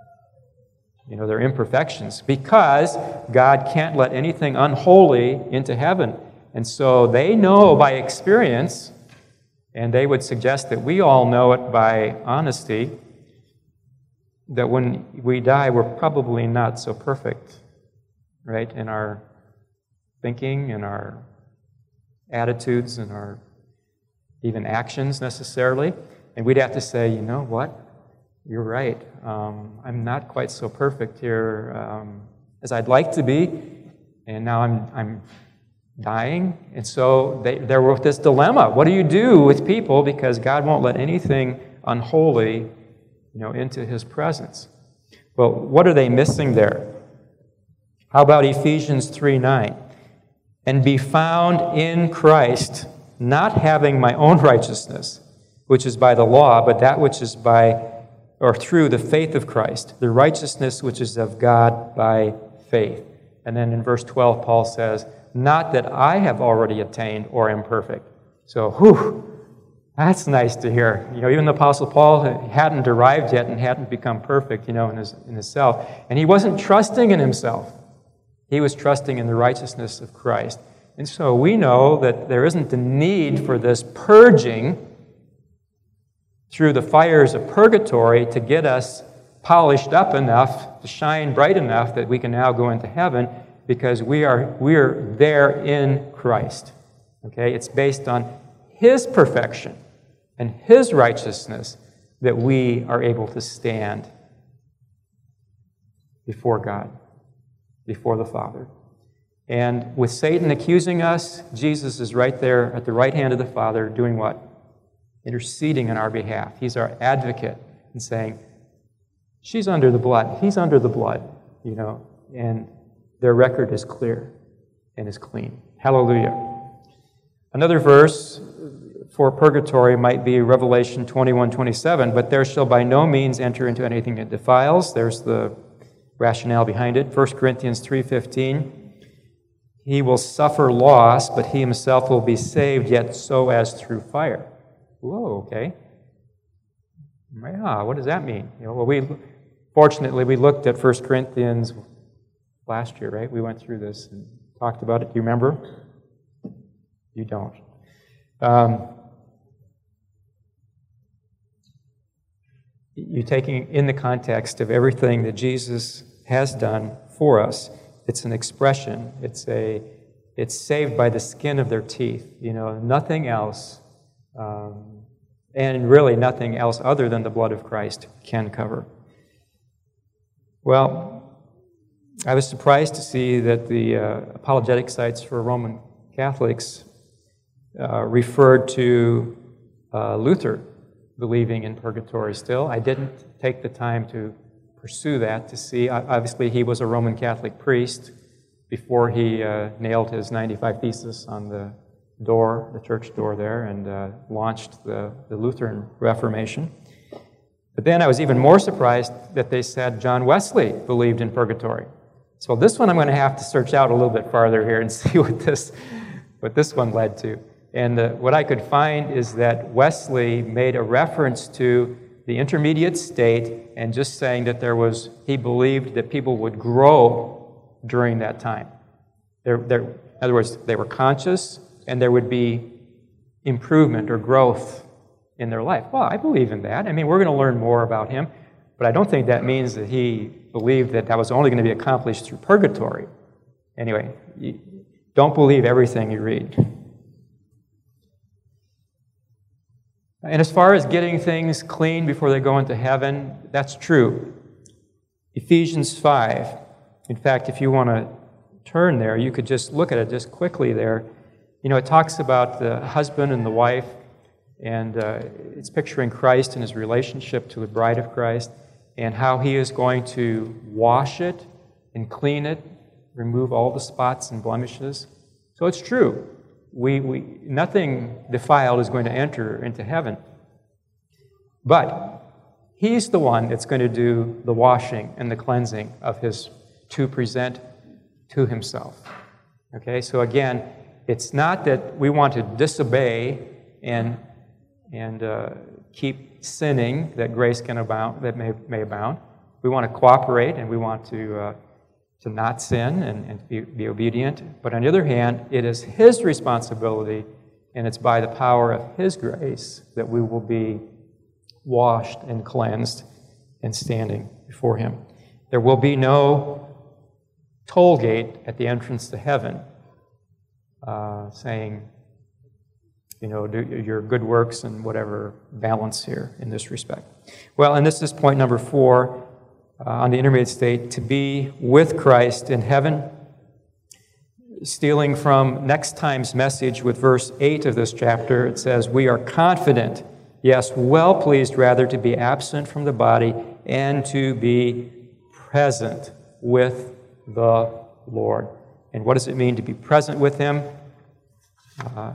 you know, their imperfections, because God can't let anything unholy into heaven. And so they know by experience, and they would suggest that we all know it by honesty, that when we die, we're probably not so perfect, right, in our thinking and our attitudes and our even actions necessarily. And we'd have to say, you know what, you're right. Um, I'm not quite so perfect here um, as I'd like to be, and now I'm I'm dying. And so they, they're with this dilemma. What do you do with people? Because God won't let anything unholy, you know, into His presence. Well, what are they missing there? How about Ephesians three nine? And be found in Christ, not having my own righteousness, which is by the law, but that which is by, or through the faith of Christ, the righteousness which is of God by faith. And then in verse twelve, Paul says, not that I have already attained or am perfect. So, whew, that's nice to hear. You know, even the Apostle Paul hadn't arrived yet and hadn't become perfect, you know, in his in himself. And he wasn't trusting in himself. He was trusting in the righteousness of Christ. And so we know that there isn't a need for this purging through the fires of purgatory to get us polished up enough, to shine bright enough that we can now go into heaven, because we are we're there in Christ. Okay? It's based on His perfection and His righteousness that we are able to stand before God, before the Father. And with Satan accusing us, Jesus is right there at the right hand of the Father doing what? Interceding on our behalf. He's our advocate and saying, she's under the blood, he's under the blood, you know, and their record is clear and is clean. Hallelujah. Another verse for purgatory might be Revelation twenty-one twenty-seven, but there shall by no means enter into anything that defiles. There's the rationale behind it. First Corinthians three fifteen, he will suffer loss, but he himself will be saved, yet so as through fire. Whoa, okay. Yeah, what does that mean? You know, well, we fortunately we looked at First Corinthians last year, right? We went through this and talked about it. Do you remember? You don't. Um, you taking in the context of everything that Jesus has done for us, it's an expression. It's a, it's saved by the skin of their teeth. You know, nothing else, um, and really nothing else other than the blood of Christ can cover. Well, I was surprised to see that the uh, apologetic sites for Roman Catholics uh, referred to uh, Luther believing in purgatory still. I didn't take the time to pursue that to see. Obviously, he was a Roman Catholic priest before he uh, nailed his ninety-five Thesis on the door, the church door there, and uh, launched the, the Lutheran Reformation. But then I was even more surprised that they said John Wesley believed in purgatory. So this one I'm going to have to search out a little bit farther here and see what this, what this one led to. And uh, what I could find is that Wesley made a reference to the intermediate state and just saying that there was, he believed that people would grow during that time. There, there, in other words, they were conscious and there would be improvement or growth in their life. Well, I believe in that. I mean, we're going to learn more about him. But I don't think that means that he believed that that was only going to be accomplished through purgatory. Anyway, you don't believe everything you read. And as far as getting things clean before they go into heaven, that's true. Ephesians five. In fact, if you want to turn there, you could just look at it just quickly there. You know, it talks about the husband and the wife, and uh, it's picturing Christ and his relationship to the bride of Christ, and how he is going to wash it and clean it, remove all the spots and blemishes. So it's true. We, we, nothing defiled is going to enter into heaven. But he's the one that's going to do the washing and the cleansing of his, to present to himself. Okay, so again, it's not that we want to disobey and, and uh, keep sinning that grace can abound, that may, may abound. We want to cooperate and we want to uh, to not sin and, and be, be obedient. But on the other hand, it is his responsibility, and it's by the power of his grace that we will be washed and cleansed and standing before him. There will be no toll gate at the entrance to heaven uh, saying, you know, do your good works and whatever balance here in this respect. Well, and this is point number four. Uh, on the intermediate state, to be with Christ in heaven. Stealing from next time's message with verse eight of this chapter, it says, we are confident, yes, well pleased rather to be absent from the body and to be present with the Lord. And what does it mean to be present with him? Uh,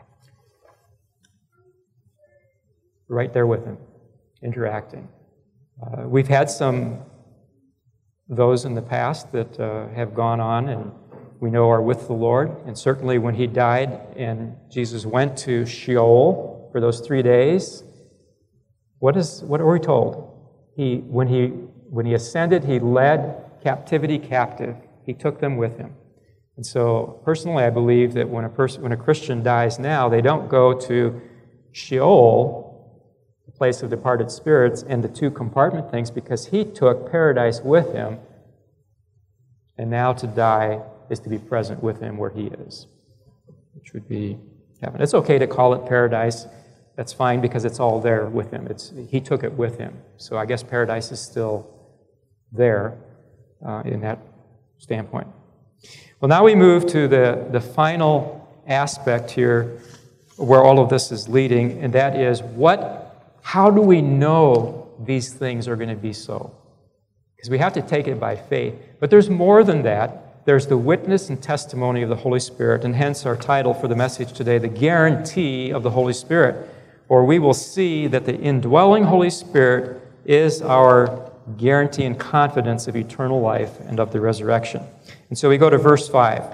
right there with him, interacting. Uh, we've had some those in the past that uh, have gone on and we know are with the Lord. And certainly when he died and Jesus went to Sheol for those three days, what is what are we told? He when he when he ascended, he led captivity captive. He took them with him. And so personally, I believe that when a person when a Christian dies now, they don't go to Sheol, place of departed spirits, and the two compartment things, because he took paradise with him, and now to die is to be present with him where he is, which would be heaven. It's okay to call it paradise. That's fine because it's all there with him. It's he took it with him. So I guess paradise is still there uh, in that standpoint. Well, now we move to the, the final aspect here where all of this is leading, and that is what How do we know these things are going to be so? Because we have to take it by faith. But there's more than that. There's the witness and testimony of the Holy Spirit, and hence our title for the message today, the guarantee of the Holy Spirit. Or we will see that the indwelling Holy Spirit is our guarantee and confidence of eternal life and of the resurrection. And so we go to verse five.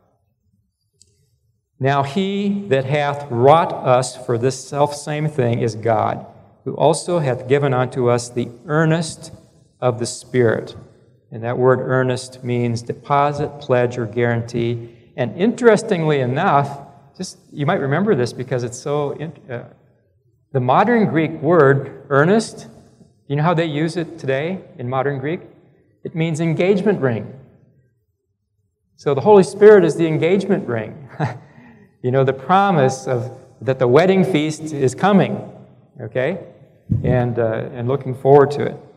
Now he that hath wrought us for this selfsame thing is God, who also hath given unto us the earnest of the Spirit. And that word earnest means deposit, pledge, or guarantee. And interestingly enough, just you might remember this because it's so... Uh, the modern Greek word, earnest, you know how they use it today in modern Greek? It means engagement ring. So the Holy Spirit is the engagement ring. You know, the promise of that the wedding feast is coming, okay? And, uh, and looking forward to it.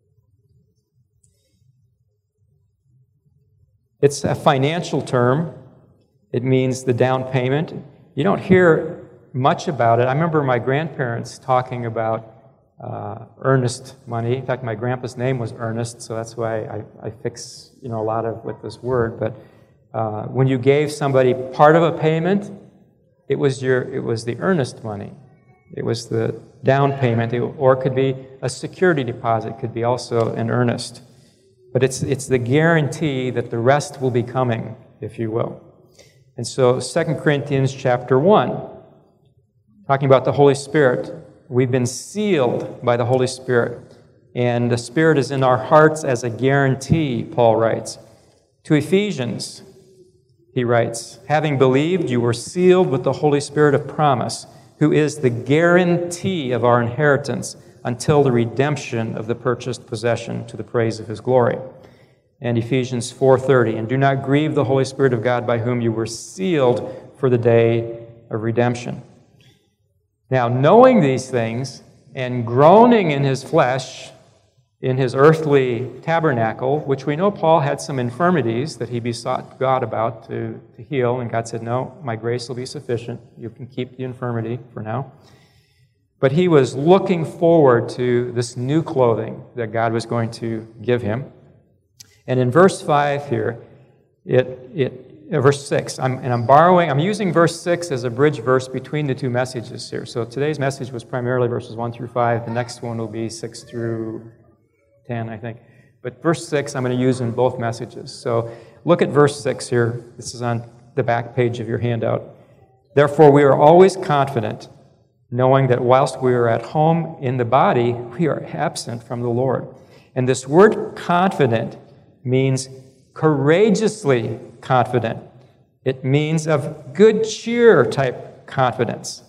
It's a financial term. It means the down payment. You don't hear much about it. I remember my grandparents talking about uh, earnest money. In fact, my grandpa's name was Ernest, so that's why I, I fix you know a lot of with this word. But uh, when you gave somebody part of a payment, it was your it was the earnest money. It was the down payment, it, or it could be a security deposit. It could be also an earnest. But it's it's the guarantee that the rest will be coming, if you will. And so Second Corinthians chapter one, talking about the Holy Spirit. We've been sealed by the Holy Spirit. And the Spirit is in our hearts as a guarantee, Paul writes. To Ephesians, he writes, having believed, you were sealed with the Holy Spirit of promise, who is the guarantee of our inheritance until the redemption of the purchased possession to the praise of his glory. And Ephesians four thirty, and do not grieve the Holy Spirit of God by whom you were sealed for the day of redemption. Now, knowing these things and groaning in his flesh, in his earthly tabernacle, which we know Paul had some infirmities that he besought God about to, to heal, and God said, no, my grace will be sufficient. You can keep the infirmity for now. But he was looking forward to this new clothing that God was going to give him. And in verse five here, it, it uh, verse six, I'm, and I'm borrowing, I'm using verse six as a bridge verse between the two messages here. So today's message was primarily verses one through five. The next one will be six through ten, I think. But verse six I'm going to use in both messages. So look at verse six here. This is on the back page of your handout. Therefore, we are always confident, knowing that whilst we are at home in the body, we are absent from the Lord. And this word confident means courageously confident. It means of good cheer type confidence.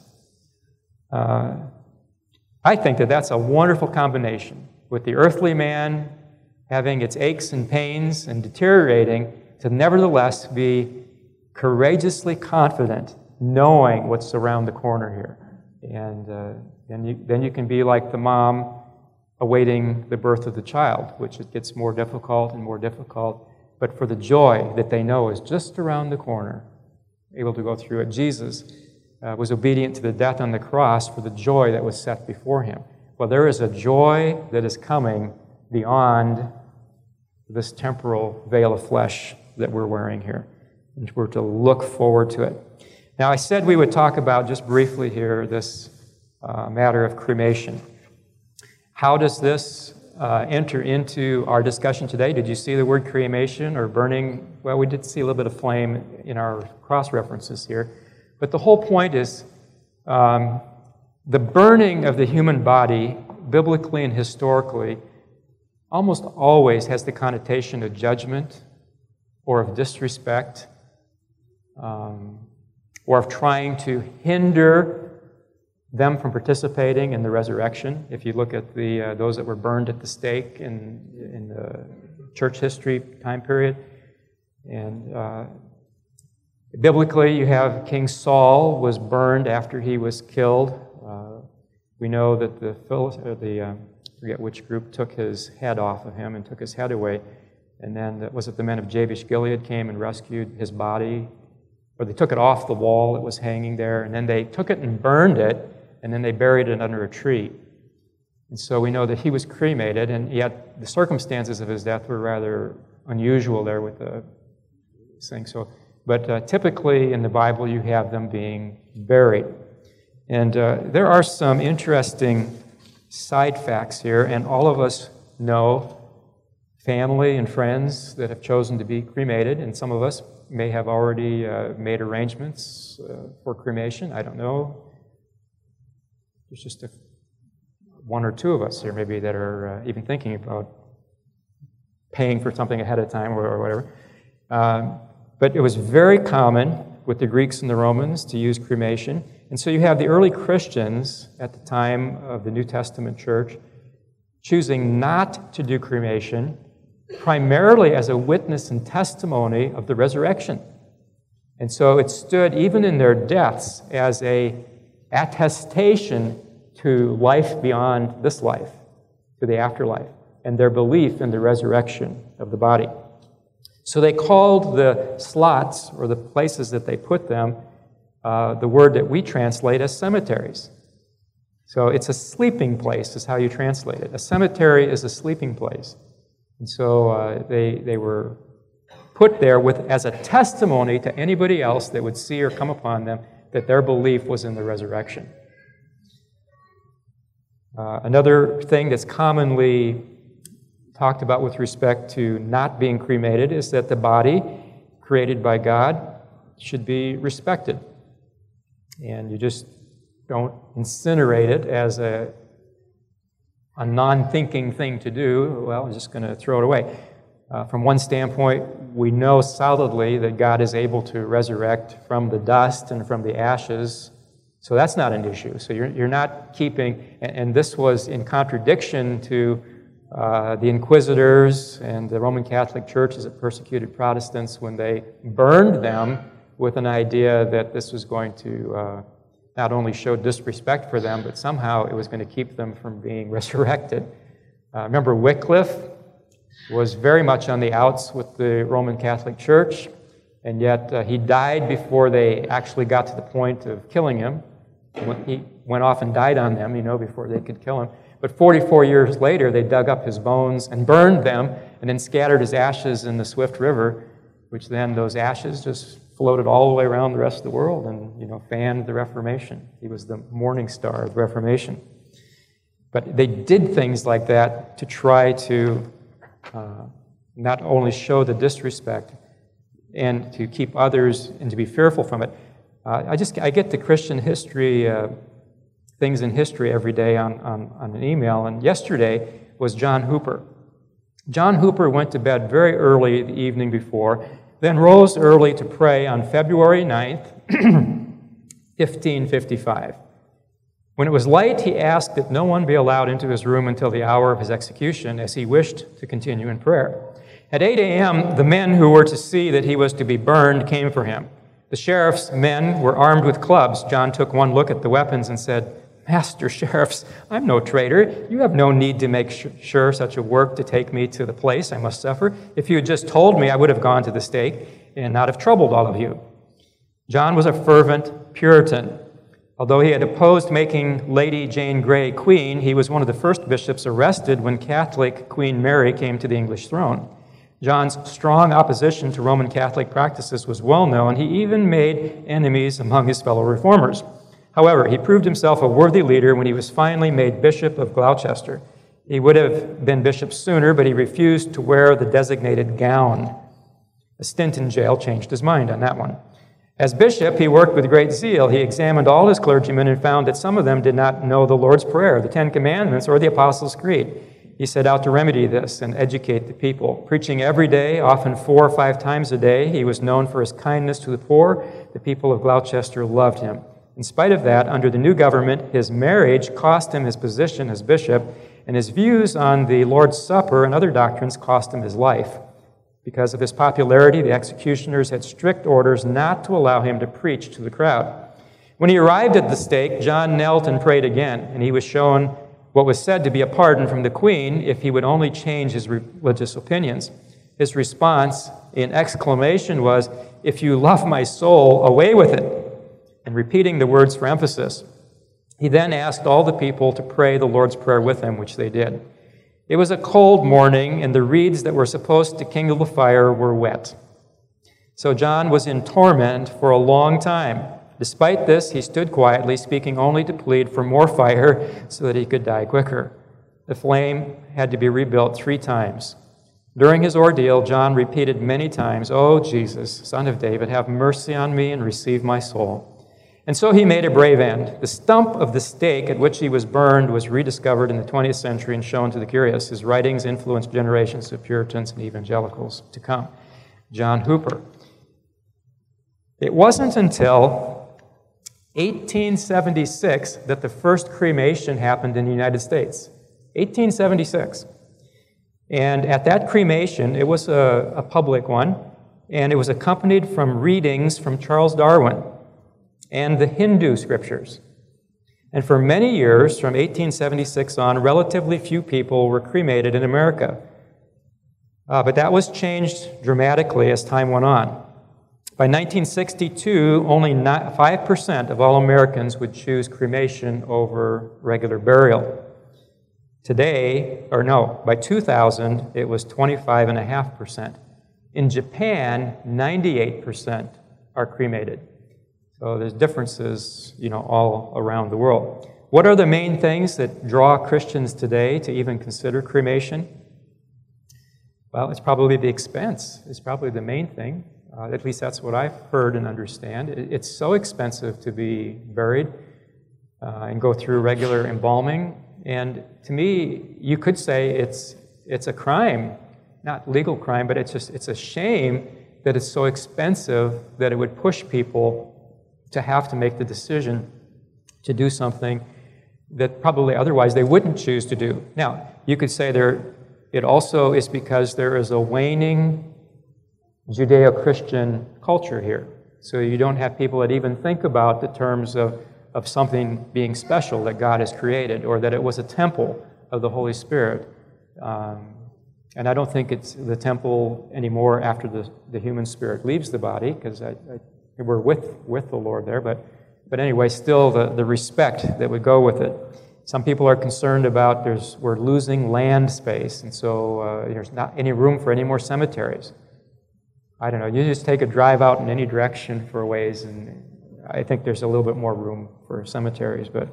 Uh, I think that that's a wonderful combination, with the earthly man having its aches and pains and deteriorating, to nevertheless be courageously confident, knowing what's around the corner here. And uh, then, you, then you can be like the mom awaiting the birth of the child, which it gets more difficult and more difficult, but for the joy that they know is just around the corner, able to go through it. Jesus uh, was obedient to the death on the cross for the joy that was set before him. Well, there is a joy that is coming beyond this temporal veil of flesh that we're wearing here, and we're to look forward to it. Now, I said we would talk about, just briefly here, this uh, matter of cremation. How does this uh, enter into our discussion today? Did you see the word cremation or burning? Well, we did see a little bit of flame in our cross-references here. But the whole point is um, the burning of the human body, biblically and historically, almost always has the connotation of judgment or of disrespect, um, or of trying to hinder them from participating in the resurrection. If you look at the uh, those that were burned at the stake in, in the church history time period. And uh, biblically, you have King Saul was burned after he was killed. Uh, we know that the, the uh, I forget which group took his head off of him and took his head away. And then, was it the men of Jabesh Gilead came and rescued his body? Or they took it off the wall that was hanging there, and then they took it and burned it, and then they buried it under a tree. And so we know that he was cremated, and yet the circumstances of his death were rather unusual there with the thing. So, but uh, typically in the Bible you have them being buried. And uh, there are some interesting side facts here, and all of us know family and friends that have chosen to be cremated, and some of us may have already uh, made arrangements uh, for cremation. I don't know. There's just a, one or two of us here maybe that are uh, even thinking about paying for something ahead of time or, or whatever. Um, but it was very common with the Greeks and the Romans to use cremation. And so you have the early Christians at the time of the New Testament church choosing not to do cremation, primarily as a witness and testimony of the resurrection. And so it stood, even in their deaths, as a attestation to life beyond this life, to the afterlife, and their belief in the resurrection of the body. So they called the slots, or the places that they put them, uh, the word that we translate as cemeteries. So it's a sleeping place, is how you translate it. A cemetery is a sleeping place. And so uh, they, they were put there with as a testimony to anybody else that would see or come upon them that their belief was in the resurrection. Uh, another thing that's commonly talked about with respect to not being cremated is that the body created by God should be respected. And you just don't incinerate it as a a non-thinking thing to do. Well, I'm just going to throw it away. Uh, from one standpoint, we know solidly that God is able to resurrect from the dust and from the ashes So that's not an issue. So you're, you're not keeping, and, and this was in contradiction to uh, the Inquisitors and the Roman Catholic churches that persecuted Protestants when they burned them with an idea that this was going to uh, not only show disrespect for them, but somehow it was going to keep them from being resurrected. Uh, remember, Wycliffe was very much on the outs with the Roman Catholic Church, and yet uh, he died before they actually got to the point of killing him. He went off and died on them, you know, before they could kill him. But forty-four years later, they dug up his bones and burned them, and then scattered his ashes in the Swift River, which then those ashes just floated all the way around the rest of the world and, you know, fanned the Reformation. He was the morning star of the Reformation. But they did things like that to try to uh, not only show the disrespect and to keep others and to be fearful from it. Uh, I just I get the Christian history, uh, things in history every day on, on, on an email, and yesterday was John Hooper. John Hooper went to bed very early the evening before, then rose early to pray on February ninth, fifteen fifty-five. When it was light, he asked that no one be allowed into his room until the hour of his execution, as he wished to continue in prayer. At eight a.m., the men who were to see that he was to be burned came for him. The sheriff's men were armed with clubs. John took one look at the weapons and said, "Master Sheriffs, I'm no traitor. You have no need to make sure such a work to take me to the place I must suffer. If you had just told me, I would have gone to the stake and not have troubled all of you." John was a fervent Puritan. Although he had opposed making Lady Jane Grey queen, he was one of the first bishops arrested when Catholic Queen Mary came to the English throne. John's strong opposition to Roman Catholic practices was well known. He even made enemies among his fellow reformers. However, he proved himself a worthy leader when he was finally made Bishop of Gloucester. He would have been bishop sooner, but he refused to wear the designated gown. A stint in jail changed his mind on that one. As bishop, he worked with great zeal. He examined all his clergymen and found that some of them did not know the Lord's Prayer, the Ten Commandments, or the Apostles' Creed. He set out to remedy this and educate the people. Preaching every day, often four or five times a day, he was known for his kindness to the poor. The people of Gloucester loved him. In spite of that, under the new government, his marriage cost him his position as bishop, and his views on the Lord's Supper and other doctrines cost him his life. Because of his popularity, the executioners had strict orders not to allow him to preach to the crowd. When he arrived at the stake, John knelt and prayed again, and he was shown what was said to be a pardon from the queen if he would only change his religious opinions. His response in exclamation was, "If you love my soul, away with it," and repeating the words for emphasis. He then asked all the people to pray the Lord's Prayer with him, which they did. It was a cold morning, and the reeds that were supposed to kindle the fire were wet. So John was in torment for a long time. Despite this, he stood quietly, speaking only to plead for more fire so that he could die quicker. The flame had to be rebuilt three times. During his ordeal, John repeated many times, "Oh, Jesus, Son of David, have mercy on me and receive my soul." And so he made a brave end. The stump of the stake at which he was burned was rediscovered in the twentieth century and shown to the curious. His writings influenced generations of Puritans and evangelicals to come. John Hooper. It wasn't until eighteen seventy-six that the first cremation happened in the United States. eighteen seventy-six. And at that cremation, it was a, a public one, and it was accompanied from readings from Charles Darwin and the Hindu scriptures. And for many years, from eighteen seventy-six on, relatively few people were cremated in America. Uh, but that was changed dramatically as time went on. By nineteen sixty-two, only five percent of all Americans would choose cremation over regular burial. Today, or no, by two thousand, it was twenty-five point five percent. In Japan, ninety-eight percent are cremated. So there's differences, you know, all around the world. What are the main things that draw Christians today to even consider cremation? Well, it's probably the expense. It's probably the main thing. Uh, at least that's what I've heard and understand. It, it's so expensive to be buried uh, and go through regular embalming. And to me, you could say it's it's a crime, not legal crime, but it's just it's a shame that it's so expensive that it would push people to have to make the decision to do something that probably otherwise they wouldn't choose to do. Now, you could say there, it also is because there is a waning Judeo-Christian culture here. So you don't have people that even think about the terms of, of something being special that God has created, or that it was a temple of the Holy Spirit. Um, and I don't think it's the temple anymore after the, the human spirit leaves the body, because I, I, we're with, with the Lord there. But, but anyway, still the, the respect that would go with it. Some people are concerned about there's, we're losing land space, and so uh, there's not any room for any more cemeteries. I don't know, you just take a drive out in any direction for a ways, and I think there's a little bit more room for cemeteries. But,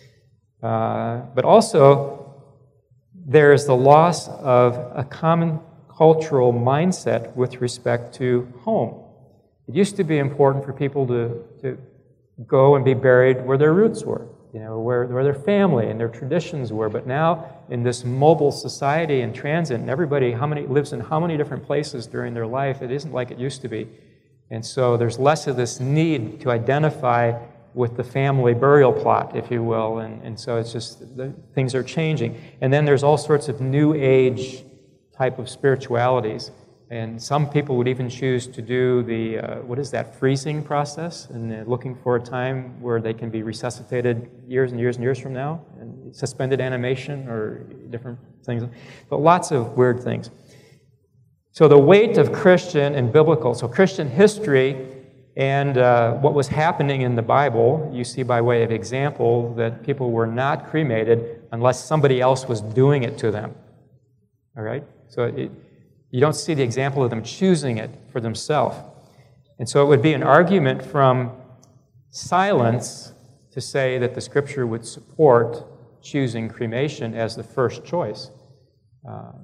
uh, but also, there is the loss of a common cultural mindset with respect to home. It used to be important for people to, to go and be buried where their roots were, you know, where, where their family and their traditions were. But now, in this mobile society and transit, and everybody how many lives in how many different places during their life, it isn't like it used to be. And so there's less of this need to identify with the family burial plot, if you will, and, and so it's just, the, things are changing. And then there's all sorts of new age type of spiritualities, and some people would even choose to do the, uh, what is that, freezing process, and uh, looking for a time where they can be resuscitated years and years and years from now, and suspended animation or different things, but lots of weird things. So the weight of Christian and biblical, so Christian history and uh, what was happening in the Bible, you see by way of example that people were not cremated unless somebody else was doing it to them. All right? So it, you don't see the example of them choosing it for themselves. And so it would be an argument from silence to say that the Scripture would support choosing cremation as the first choice. Um,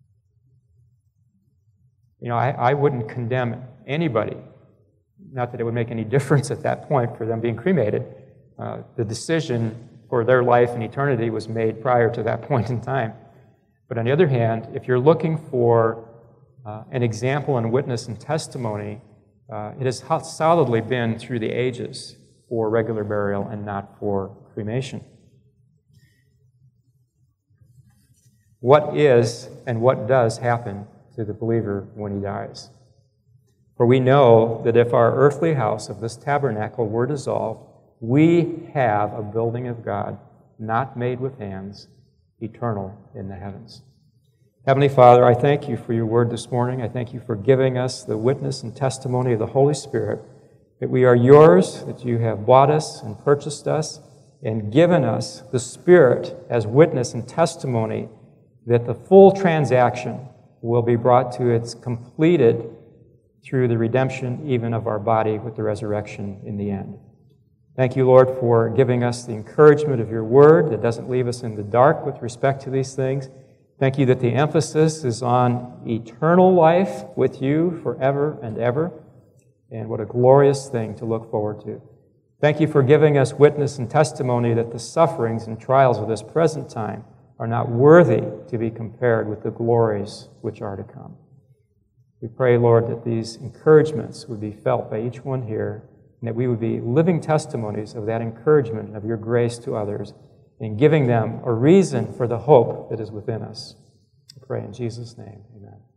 you know, I, I wouldn't condemn anybody. Not that it would make any difference at that point for them being cremated. Uh, the decision for their life and eternity was made prior to that point in time. But on the other hand, if you're looking for uh, an example and witness and testimony, uh, it has solidly been through the ages for regular burial and not for cremation. What is and what does happen to the believer when he dies? For we know that if our earthly house of this tabernacle were dissolved, we have a building of God, not made with hands, eternal in the heavens. Heavenly Father, I thank you for your word this morning. I thank you for giving us the witness and testimony of the Holy Spirit, that we are yours, that you have bought us and purchased us and given us the Spirit as witness and testimony that the full transaction will be brought to its completed through the redemption even of our body with the resurrection in the end. Thank you, Lord, for giving us the encouragement of your word that doesn't leave us in the dark with respect to these things. Thank you that the emphasis is on eternal life with you forever and ever, and what a glorious thing to look forward to. Thank you for giving us witness and testimony that the sufferings and trials of this present time are not worthy to be compared with the glories which are to come. We pray, Lord, that these encouragements would be felt by each one here, and that we would be living testimonies of that encouragement and of your grace to others, and giving them a reason for the hope that is within us. I pray in Jesus' name, amen.